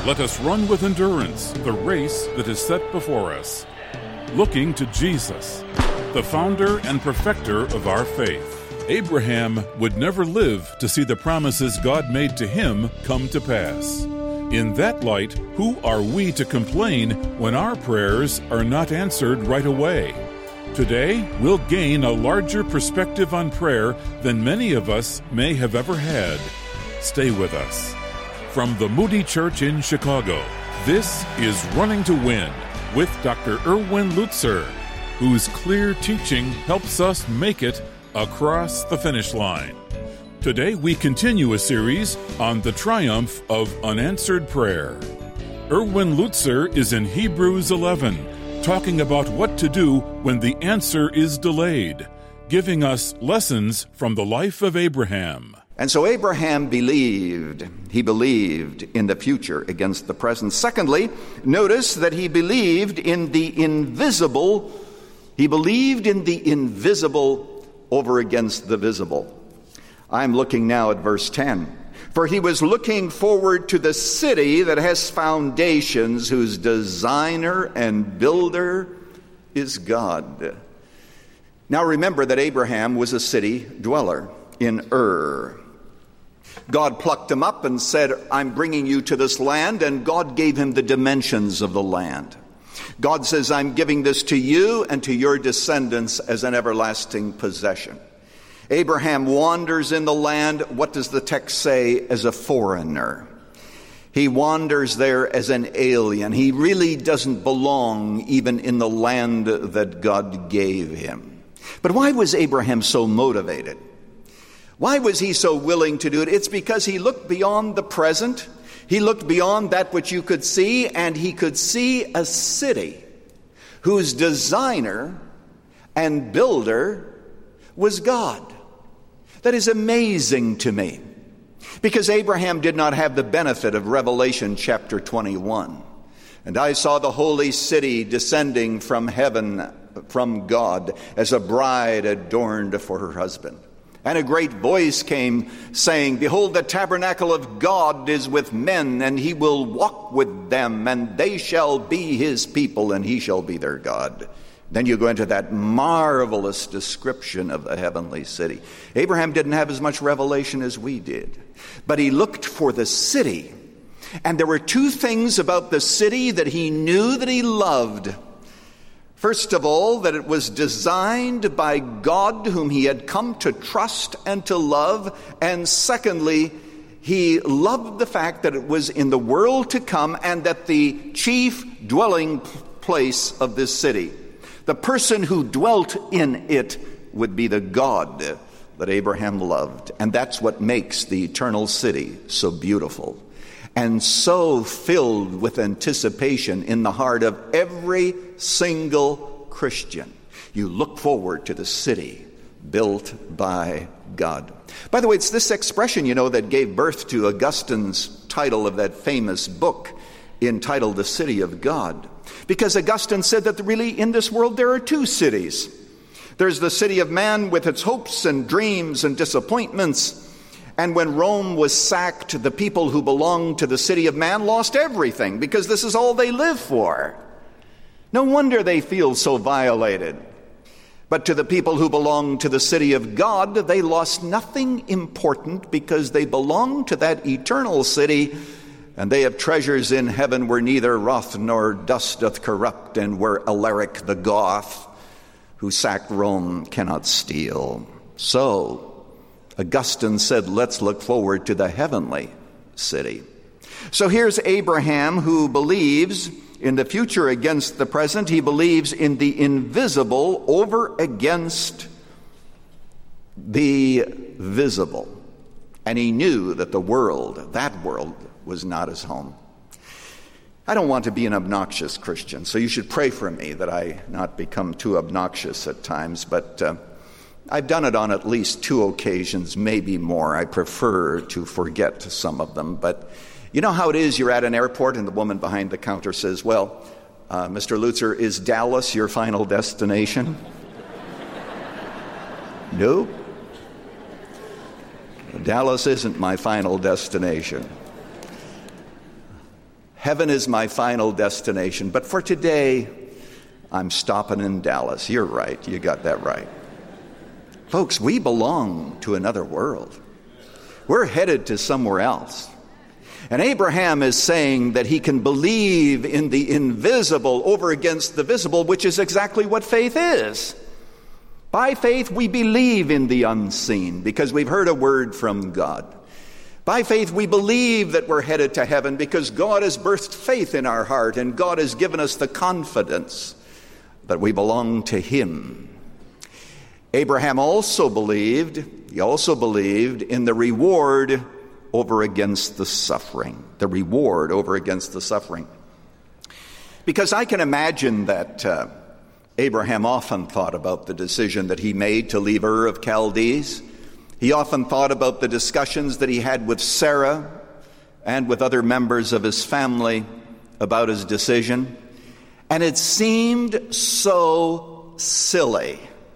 Let us run with endurance the race that is set before us, looking to Jesus, the founder and perfecter of our faith. Abraham would never live to see the promises God made to him come to pass. In that light, who are we to complain when our prayers are not answered right away? Today, we'll gain a larger perspective on prayer than many of us may have ever had. Stay with us. From the Moody Church in Chicago, this is Running to Win with Dr. Erwin Lutzer, whose clear teaching helps us make it across the finish line. Today we continue a series on the triumph of unanswered prayer. Erwin Lutzer is in Hebrews 11, talking about what to do when the answer is delayed, giving us lessons from the life of Abraham. And so Abraham believed. He believed in the future against the present. Secondly, notice that he believed in the invisible. He believed in the invisible over against the visible. I'm looking now at verse 10. For he was looking forward to the city that has foundations, whose designer and builder is God. Now remember that Abraham was a city dweller in Ur. God plucked him up and said, I'm bringing you to this land, and God gave him the dimensions of the land. God says, I'm giving this to you and to your descendants as an everlasting possession. Abraham wanders in the land, what does the text say, as a foreigner. He wanders there as an alien. He really doesn't belong even in the land that God gave him. But why was Abraham so motivated? Why was he so willing to do it? It's because he looked beyond the present. He looked beyond that which you could see, and he could see a city whose designer and builder was God. That is amazing to me, because Abraham did not have the benefit of Revelation chapter 21. And I saw the holy city descending from heaven from God as a bride adorned for her husband. And a great voice came saying, Behold, the tabernacle of God is with men, and he will walk with them, and they shall be his people, and he shall be their God. Then you go into that marvelous description of the heavenly city. Abraham didn't have as much revelation as we did, but he looked for the city. And there were two things about the city that he knew that he loved. First of all, that it was designed by God, whom he had come to trust and to love. And secondly, he loved the fact that it was in the world to come, and that the chief dwelling place of this city, the person who dwelt in it, would be the God that Abraham loved. And that's what makes the eternal city so beautiful and so filled with anticipation in the heart of every single Christian. You look forward to the city built by God. By the way, it's this expression, that gave birth to Augustine's title of that famous book entitled The City of God. Because Augustine said that really in this world there are two cities. There's the city of man with its hopes and dreams and disappointments. And when Rome was sacked, the people who belonged to the city of man lost everything, because this is all they live for. No wonder they feel so violated. But to the people who belong to the city of God, they lost nothing important, because they belong to that eternal city, and they have treasures in heaven where neither wrath nor dust doth corrupt, and where Alaric the Goth, who sacked Rome, cannot steal. So Augustine said, let's look forward to the heavenly city. So here's Abraham, who believes in the future against the present. He believes in the invisible over against the visible. And he knew that that world, was not his home. I don't want to be an obnoxious Christian, so you should pray for me that I not become too obnoxious at times, but I've done it on at least 2 occasions, maybe more. I prefer to forget some of them. But you know how it is, you're at an airport and the woman behind the counter says, well, Mr. Lutzer, is Dallas your final destination? No. Dallas isn't my final destination. Heaven is my final destination. But for today, I'm stopping in Dallas. You're right. You got that right. Folks, we belong to another world. We're headed to somewhere else. And Abraham is saying that he can believe in the invisible over against the visible, which is exactly what faith is. By faith, we believe in the unseen because we've heard a word from God. By faith, we believe that we're headed to heaven because God has birthed faith in our heart, and God has given us the confidence that we belong to Him. Abraham also believed in the reward over against the suffering. The reward over against the suffering. Because I can imagine that Abraham often thought about the decision that he made to leave Ur of Chaldees. He often thought about the discussions that he had with Sarah and with other members of his family about his decision. And it seemed so silly.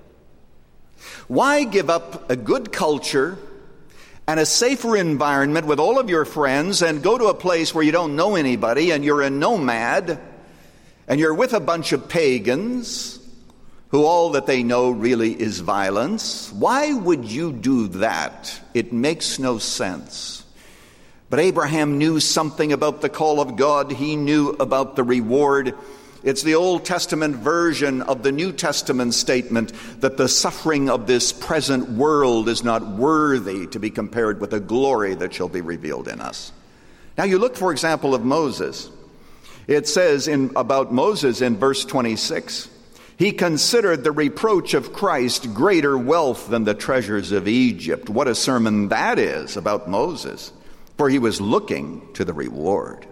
Why give up a good culture and a safer environment with all of your friends and go to a place where you don't know anybody and you're a nomad and you're with a bunch of pagans who all that they know really is violence? Why would you do that? It makes no sense. But Abraham knew something about the call of God. He knew about the reward. It's the Old Testament version of the New Testament statement that the suffering of this present world is not worthy to be compared with the glory that shall be revealed in us. Now you look, for example, of Moses. It says about Moses in verse 26, he considered the reproach of Christ greater wealth than the treasures of Egypt. What a sermon that is about Moses, for he was looking to the reward.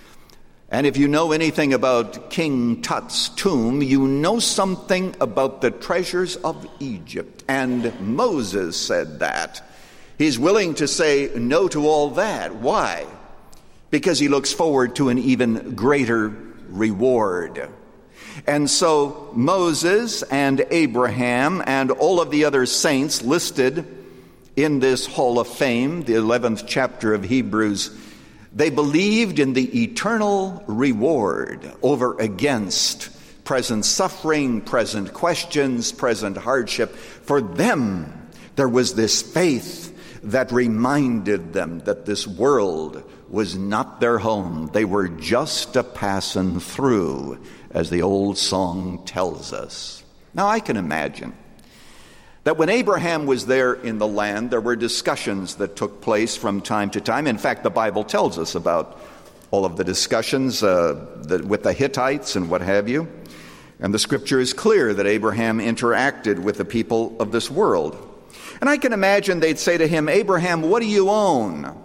And if you know anything about King Tut's tomb, you know something about the treasures of Egypt. And Moses said that. He's willing to say no to all that. Why? Because he looks forward to an even greater reward. And so Moses and Abraham and all of the other saints listed in this Hall of Fame, the 11th chapter of Hebrews, they believed in the eternal reward over against present suffering, present questions, present hardship. For them, there was this faith that reminded them that this world was not their home. They were just a passing through, as the old song tells us. Now I can imagine that when Abraham was there in the land, there were discussions that took place from time to time. In fact, the Bible tells us about all of the discussions with the Hittites and what have you. And the scripture is clear that Abraham interacted with the people of this world. And I can imagine they'd say to him, Abraham, what do you own?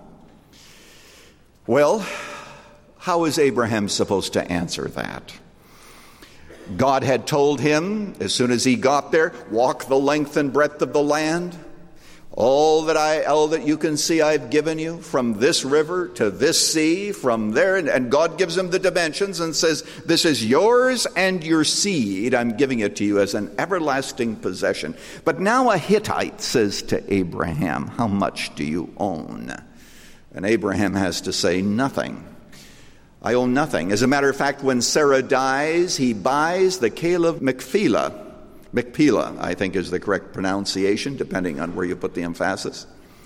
Well, how is Abraham supposed to answer that? God had told him, as soon as he got there, walk the length and breadth of the land. All that you can see I've given you, from this river to this sea, from there. And God gives him the dimensions and says, this is yours and your seed. I'm giving it to you as an everlasting possession. But now a Hittite says to Abraham, how much do you own? And Abraham has to say, nothing. I own nothing. As a matter of fact, when Sarah dies, he buys the Cave of Machpelah. Machpelah, I think, is the correct pronunciation, depending on where you put the emphasis.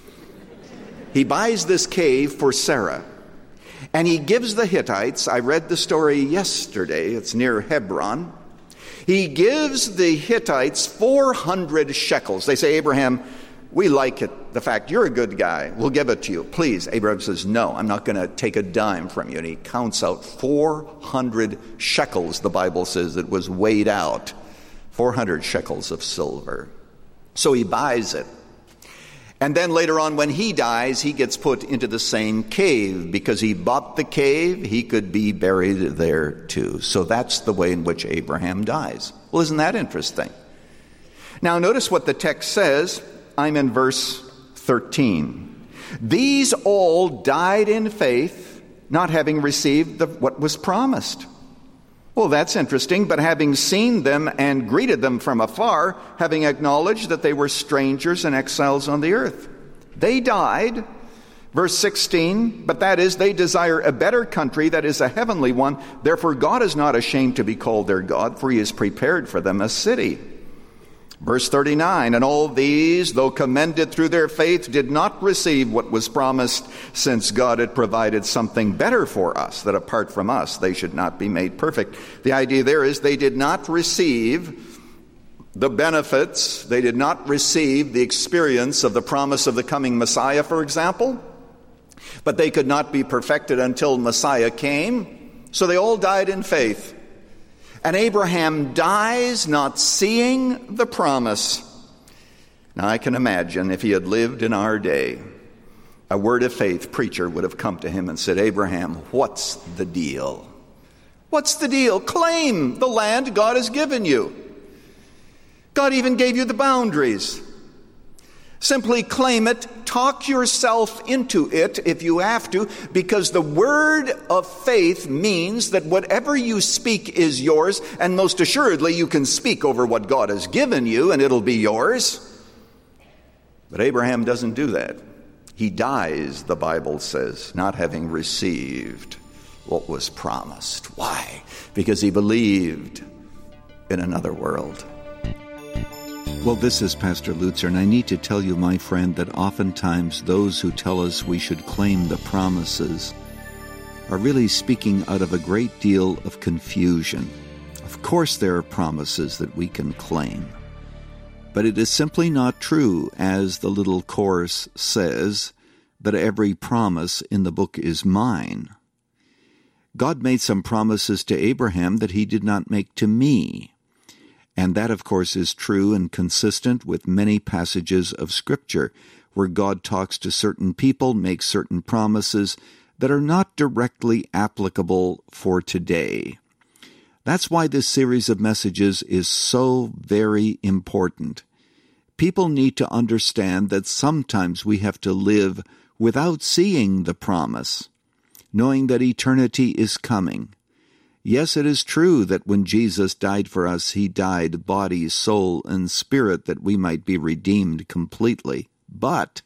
He buys this cave for Sarah. And he gives the Hittites, I read the story yesterday, it's near Hebron. He gives the Hittites 400 shekels. They say, Abraham, we like it, the fact you're a good guy. We'll give it to you. Please. Abraham says, no, I'm not going to take a dime from you. And he counts out 400 shekels, the Bible says, it was weighed out. 400 shekels of silver. So he buys it. And then later on when he dies, he gets put into the same cave. Because he bought the cave, he could be buried there too. So that's the way in which Abraham dies. Well, isn't that interesting? Now notice what the text says. I'm in verse 13. These all died in faith, not having received what was promised. Well, that's interesting, but having seen them and greeted them from afar, having acknowledged that they were strangers and exiles on the earth. They died, Verse 16, but that is, they desire a better country, that is a heavenly one. Therefore God is not ashamed to be called their God, for he has prepared for them a city. Verse 39, and all these, though commended through their faith, did not receive what was promised, since God had provided something better for us, that apart from us they should not be made perfect. The idea there is they did not receive the benefits, they did not receive the experience of the promise of the coming Messiah, for example, but they could not be perfected until Messiah came, so they all died in faith. And Abraham dies not seeing the promise. Now I can imagine if he had lived in our day, a Word of Faith preacher would have come to him and said, Abraham, what's the deal? What's the deal? Claim the land God has given you. God even gave you the boundaries. Simply claim it, talk yourself into it if you have to, because the word of faith means that whatever you speak is yours, and most assuredly you can speak over what God has given you and it'll be yours. But Abraham doesn't do that. He dies, the Bible says, not having received what was promised. Why? Because he believed in another world. Well, this is Pastor Lutzer, and I need to tell you, my friend, that oftentimes those who tell us we should claim the promises are really speaking out of a great deal of confusion. Of course there are promises that we can claim, but it is simply not true, as the little chorus says, that every promise in the book is mine. God made some promises to Abraham that he did not make to me. And that, of course, is true and consistent with many passages of Scripture, where God talks to certain people, makes certain promises that are not directly applicable for today. That's why this series of messages is so very important. People need to understand that sometimes we have to live without seeing the promise, knowing that eternity is coming. Yes, it is true that when Jesus died for us, he died body, soul, and spirit, that we might be redeemed completely. But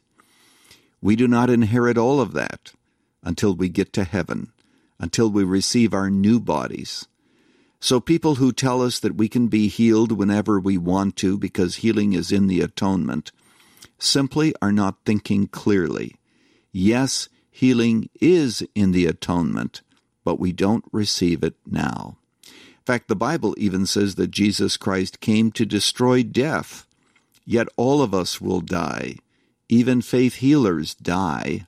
we do not inherit all of that until we get to heaven, until we receive our new bodies. So people who tell us that we can be healed whenever we want to because healing is in the atonement simply are not thinking clearly. Yes, healing is in the atonement, but we don't receive it now. In fact, the Bible even says that Jesus Christ came to destroy death. Yet all of us will die. Even faith healers die.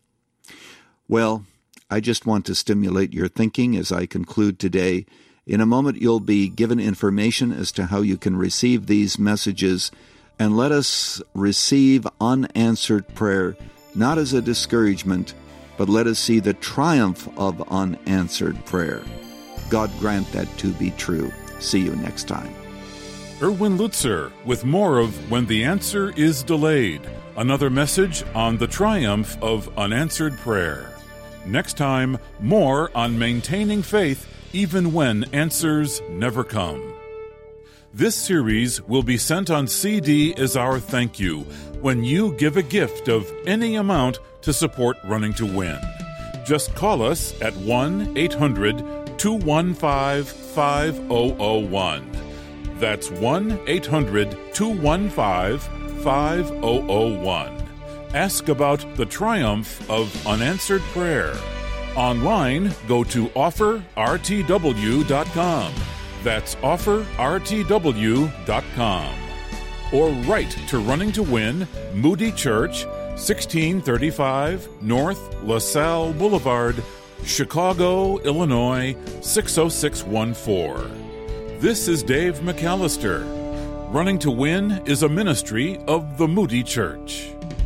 Well, I just want to stimulate your thinking as I conclude today. In a moment, you'll be given information as to how you can receive these messages. And let us receive unanswered prayer, not as a discouragement, but let us see the triumph of unanswered prayer. God grant that to be true. See you next time. Erwin Lutzer with more of When the Answer is Delayed, another message on the triumph of unanswered prayer. Next time, more on maintaining faith even when answers never come. This series will be sent on CD as our thank you when you give a gift of any amount to support Running to Win. Just call us at 1-800-215-5001. That's 1-800-215-5001. Ask about the triumph of unanswered prayer. Online, go to offerrtw.com. That's offerrtw.com. Or write to Running to Win, Moody Church, 1635 North LaSalle Boulevard, Chicago, Illinois, 60614. This is Dave McAllister. Running to Win is a ministry of the Moody Church.